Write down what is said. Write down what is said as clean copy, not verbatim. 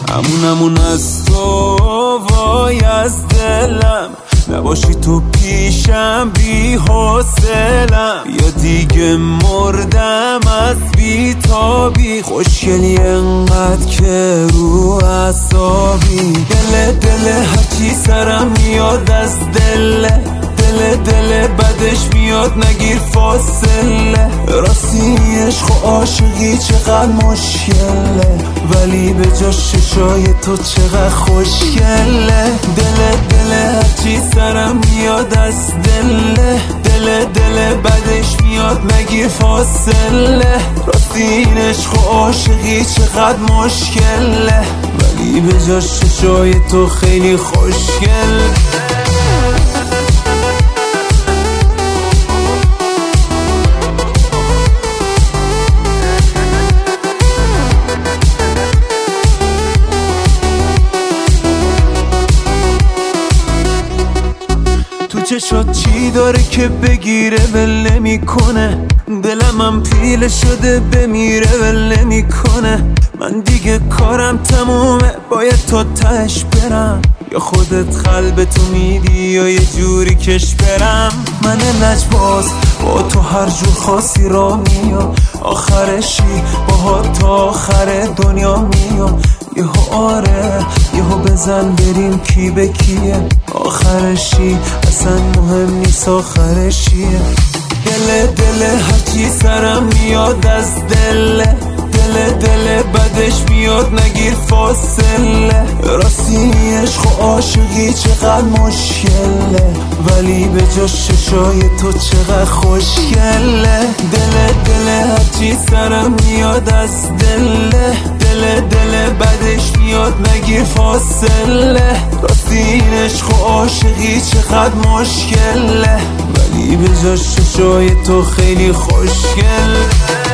همون از تو وای از دلم، نباشی تو پیشم بی حوصلم، یا دیگه مردم از بی تابی. خوشگلی انقدر که رو اعصابی، دل هرچی سرم میاد از دل بدش میاد نگیر فاصله. راستی عشق و عاشقی چقدر مشکله، ولی به جا ششای تو چقدر خوشگله. دل هرچی سرم میاد از دل بدش میاد نگیر فاصله. راستی این عشق و عاشقی چقدر مشکله، ولی به جا ششای تو خیلی خوشگل. چشات چی داره که بگیره ول نمیکنه، دلم هم پیله شده بمیره ول نمیکنه. من دیگه کارم تمومه، باید تا تهش برم، یا خودت قلب تو میدی یا یه جوری کش برم. من لجباز با تو هر جور خاصی را میام، آخرشی با تا آخر دنیا میام. یهو آره یهو بزن بریم کی به کیه، آخرشی اصلا مهم نیست آخرشیه. دل هرچی سرم میاد از دل بدش میاد نگیر فاصله. راستی عشق و عاشقی چقدر مشکله، ولی به جا ششای تو چقدر خوشگله. دل هرچی سرم میاد از دل بدش میاد نگیر فاصله. راستی این عشق و عاشقی چقدر مشکله، ولی به جا ششای تو خیلی خوشگل.